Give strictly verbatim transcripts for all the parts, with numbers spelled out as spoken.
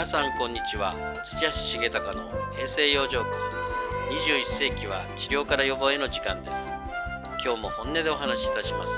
皆さんこんにちは。土橋重隆の平成養生訓。にじゅういっ世紀は治療から予防への時間です。今日も本音でお話しいたします。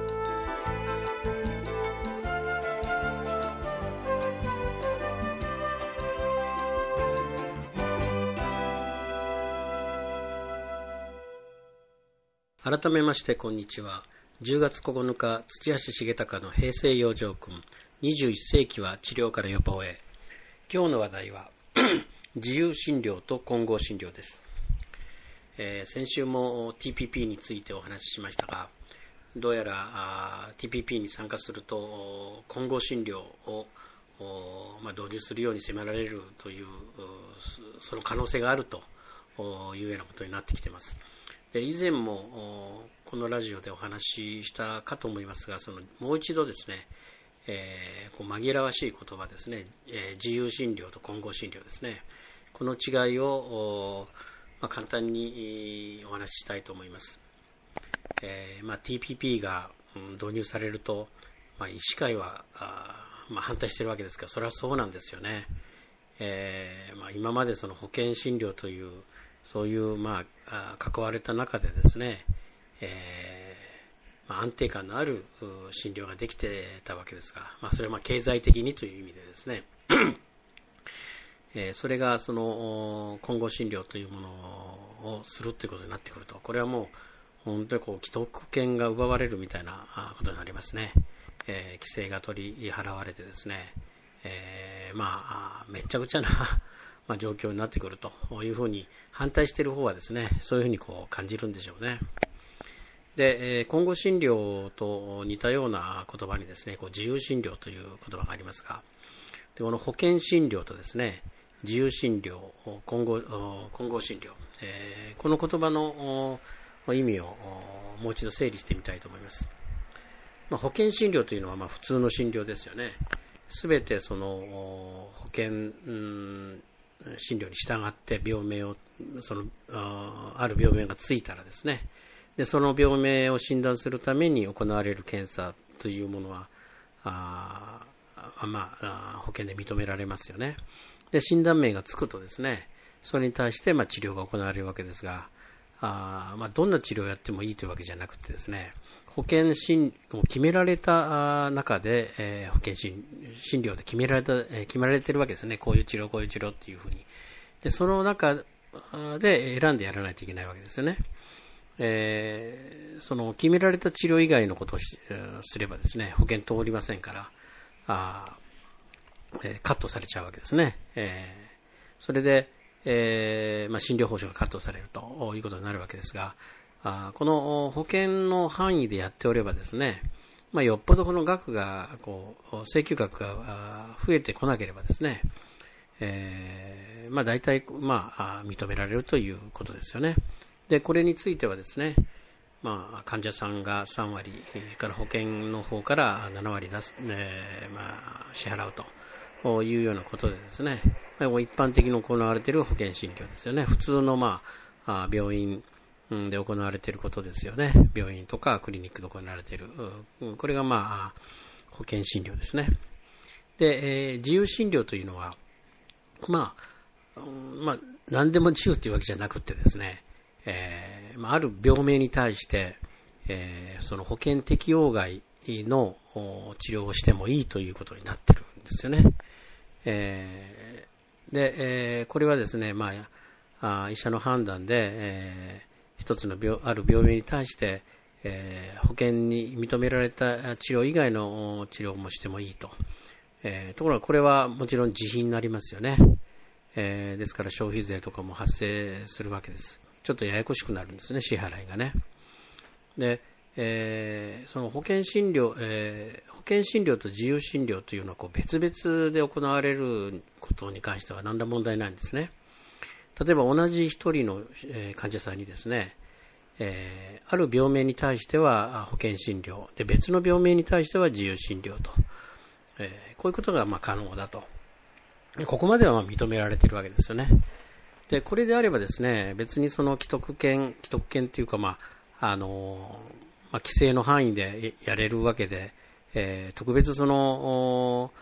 改めましてこんにちは。じゅうがつここのか、土橋重隆の平成養生訓。にじゅういっ世紀は治療から予防へ。今日の話題は自由診療と混合診療です。えー、先週も ティーピーピー についてお話ししましたが、どうやら ティーピーピー に参加すると混合診療を、まあ、導入するように迫られるというその可能性があるというようなことになってきています。で以前もこのラジオでお話ししたかと思いますが、そのもう一度ですね、えー、こう紛らわしい言葉ですね、えー、自由診療と混合診療ですね、この違いを、まあ、簡単にお話ししたいと思います。えーまあ、ティーピーピー が、うん、導入されると、まあ、医師会はあ、まあ、反対しているわけですが、それはそうなんですよね。えーまあ、今までその保険診療というそういう、まあ、関われた中でですね、えーまあ、安定感のある診療ができてたわけですが、まあ、それはまあ経済的にという意味でですね、えー、それがその混合診療というものをするということになってくると、これはもう本当にこう既得権が奪われるみたいなことになりますね。えー、規制が取り払われてですね、えー、まあめちゃくちゃなまあ状況になってくるというふうに反対している方はですね、そういうふうにこう感じるんでしょうね。で、混合診療と似たような言葉にですね、こう自由診療という言葉がありますが、でこの保険診療とですね、自由診療、混合、混合診療、えー、この言葉の意味をもう一度整理してみたいと思います。まあ、保険診療というのはまあ普通の診療ですよね。すべてその保険、うん診療に従って病名をその あ, ある病名がついたらですね、でその病名を診断するために行われる検査というものはああ、まあ、保険で認められますよね。で診断名がつくとですね、それに対してまあ治療が行われるわけですが、あ、まあ、どんな治療をやってもいいというわけじゃなくてですね、保険診を決められた中で、えー、保険診診療で決められた、えー、決められているわけですね。こういう治療こういう治療っていうふうに。でその中で選んでやらないといけないわけですよね。えー、その決められた治療以外のことをすればですね、保険通りませんから、あ、えー、カットされちゃうわけですね。えー、それで、えーまあ、診療報酬がカットされるということになるわけですが、あ、この保険の範囲でやっておればですね、まあ、よっぽどこの額がこう請求額が増えてこなければですね、えー、まあ大体まあ認められるということですよね。でこれについてはですね、まあ、患者さんがさんわりから保険の方からななわり出す、えーまあ、支払うというようなことでですね、一般的に行われている保険診療ですよね。普通の、まあ、病院で行われていることですよね。病院とかクリニックで行われている、これが、まあ、保険診療ですね。で、えー、自由診療というのは、まあまあ、何でも自由というわけじゃなくてですね、えー、ある病名に対して、えー、その保険適用外の治療をしてもいいということになってるんですよね。えー、で、えー、これはですね、まあ、医者の判断で、えー、一つの病ある病名に対して、えー、保険に認められた治療以外の治療もしてもいいと。えー、ところがこれはもちろん自費になりますよね。えー、ですから消費税とかも発生するわけです。ちょっとややこしくなるんですね、支払いがね。で、えー、その保険診療、えー、保険診療と自由診療というのはこう別々で行われることに関しては何ら問題ないんですね。例えば同じ一人の患者さんにですね、えー、ある病名に対しては保険診療で、別の病名に対しては自由診療と、えー、こういうことがまあ可能だと。ここまではまあ認められているわけですよね。で、これであればですね、別にその既得権、既得権というか、まあ、あの、まあ、規制の範囲でやれるわけで、えー、特別その、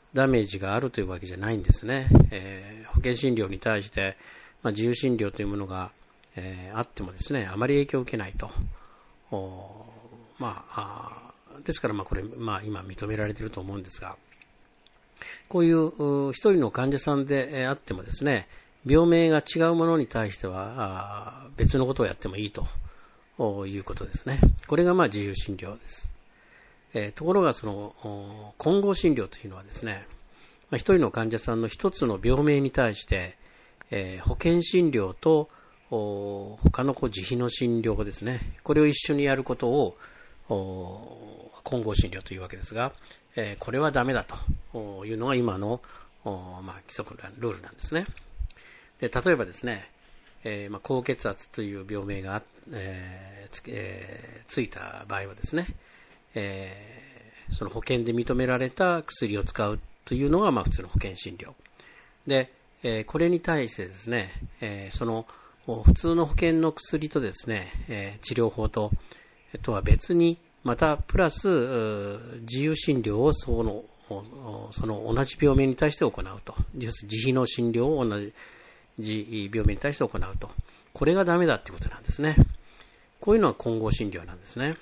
ダメージがあるというわけじゃないんですね。えー、保険診療に対して、まあ、自由診療というものが、えー、あってもですね、あまり影響を受けないと。まあ、あですから、まあ、これ、まあ、今認められていると思うんですが、こういう一人の患者さんであってもですね、病名が違うものに対しては別のことをやってもいいということですね。これがまあ自由診療です。えー、ところがその混合診療というのはですね、まあ、一人の患者さんの一つの病名に対して、えー、保険診療と他のこう自費の診療ですね、これを一緒にやることを混合診療というわけですが、えー、これはダメだというのが今の、まあ、規則ルールなんですね。で、例えばですね、えーまあ、高血圧という病名が、えーつえー、ついた場合はですね、えー、その保険で認められた薬を使うというのがまあ普通の保険診療で、えー、これに対してですね、えー、その普通の保険の薬とですね、えー、治療法ととは別にまたプラス自由診療をそのその同じ病名に対して行うと、自費の診療を同じ病名に対して行うと、これがダメだということなんですね。こういうのは混合診療なんですね。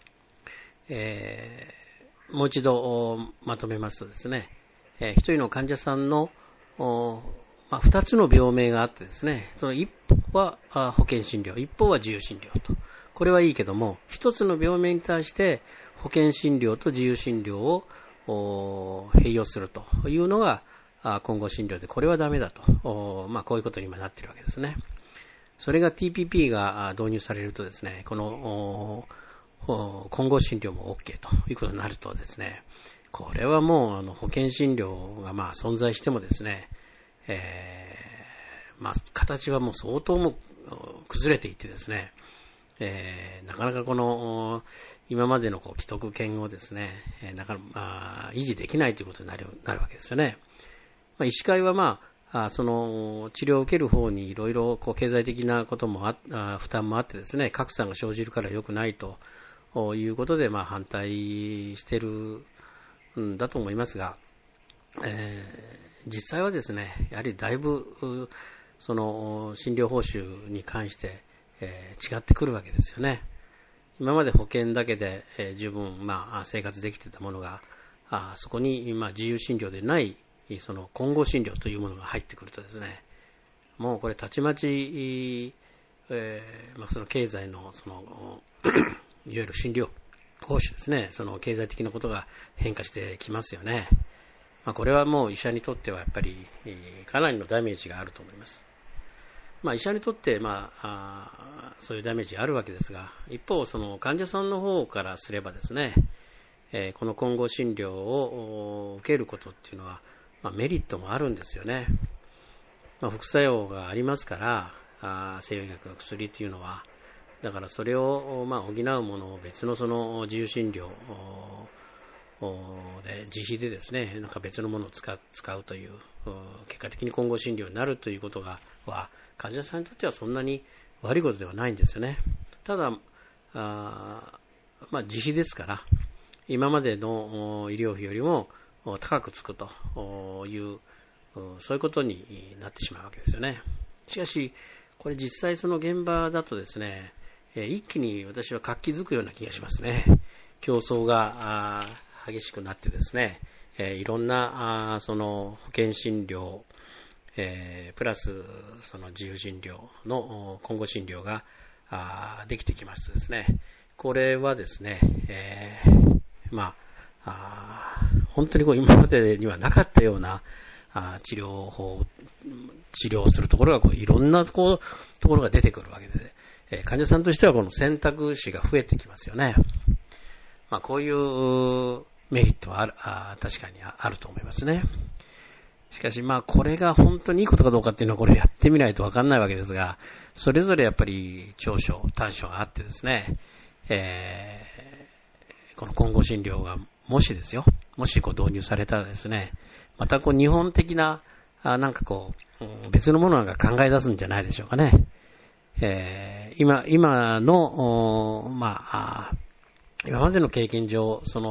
えー、もう一度まとめますとですね、えー、一人の患者さんのまあ、二つの病名があってですね、その一方は保険診療、一方は自由診療と。これはいいけども、一つの病名に対して保険診療と自由診療を併用するというのが混合診療で、これはダメだと。まあ、こういうことに今なっているわけですね。それが ティーピーピー が導入されるとですね、この混合診療も OK ということになるとですね、これはもうあの保険診療がまあ存在してもですね、えーまあ、形はもう相当も崩れていってですね、えー、なかなかこの今までのこう既得権をですね、えー、なかなか、まあ、維持できないということになる、なるわけですよね。まあ、医師会はまあ、あその治療を受ける方にいろいろこう経済的なこともああ負担もあってですね、格差が生じるから良くないということでまあ反対しているんだと思いますが、えー、実際はですね、やはりだいぶその診療報酬に関して、えー、違ってくるわけですよね。今まで保険だけで、えー、十分、まあ、生活できていたものが、あそこに、まあ、自由診療でないその混合診療というものが入ってくるとですね、もうこれたちまち、えーまあ、その経済のそのいわゆる診療報酬ですね、その経済的なことが変化してきますよね。まあ、これはもう医者にとってはやっぱりかなりのダメージがあると思います。まあ、医者にとって、まあ、あそういうダメージがあるわけですが、一方その患者さんの方からすればですね、えー、この混合診療を受けることっていうのは、まあ、メリットもあるんですよね。まあ、副作用がありますから、あ西洋医学の薬っていうのは、だからそれを、まあ、補うものを別のその自由診療で自費でですね、なんか別のものを使う、使うという結果的に混合診療になるということがは患者さんにとってはそんなに悪いことではないんですよね。ただあ、まあ、自費ですから今までの医療費よりも高くつくというそういうことになってしまうわけですよね。しかしこれ実際その現場だとですね、一気に私は活気づくような気がしますね。競争が激しくなってですね、いろんなその保険診療プラスその自由診療の混合診療ができてきますとですね、これはですね、えー、まあ本当にこう今までにはなかったような治療法治療するところがこういろんなこうところが出てくるわけで、えー、患者さんとしてはこの選択肢が増えてきますよね。まあ、こういうメリットはあるあ確かにあると思いますね。しかしまあこれが本当にいいことかどうかっていうのはこれやってみないと分かんないわけですが、それぞれやっぱり長所短所があってですね、えー、この混合診療がもしですよ、もしこう導入されたらですね、またこう日本的なあなんかこう別のものが考え出すんじゃないでしょうかね。えー、今今のまあ今までの経験上その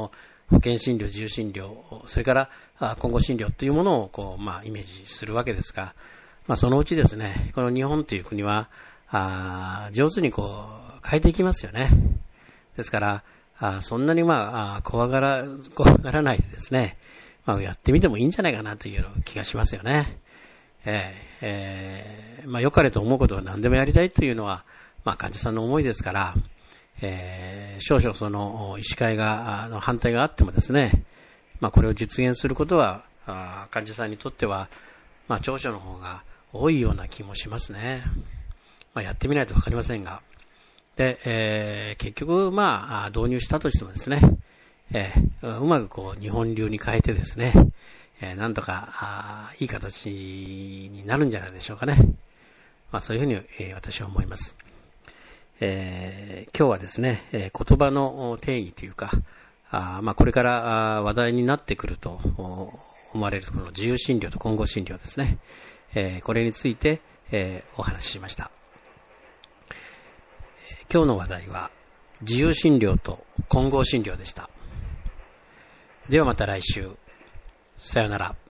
保険診療、自由診療、それから混合診療というものをこう、まあ、イメージするわけですが、まあ、そのうちですね、この日本という国はあ上手にこう変えていきますよね。ですからあそんなにまあ怖がら怖がらないでですね、まあ、やってみてもいいんじゃないかなという気がしますよね。えーえーまあ、良かれと思うことは何でもやりたいというのは、まあ、患者さんの思いですから、えー、少々その医師会がの反対があってもですね、まあ、これを実現することはあ患者さんにとっては、まあ、長所の方が多いような気もしますね。まあ、やってみないと分かりませんが、で、えー、結局、まあ、導入したとしてもですね、えー、うまくこう日本流に変えてですね、えー、なんとかあいい形になるんじゃないでしょうかね。まあ、そういうふうに、えー、私は思います。えー、今日はですね、えー、言葉の定義というか、あまあ、これから話題になってくると思われるこの自由診療と混合診療ですね、えー、これについて、えー、お話ししました。今日の話題は自由診療と混合診療でした。ではまた来週。さよなら。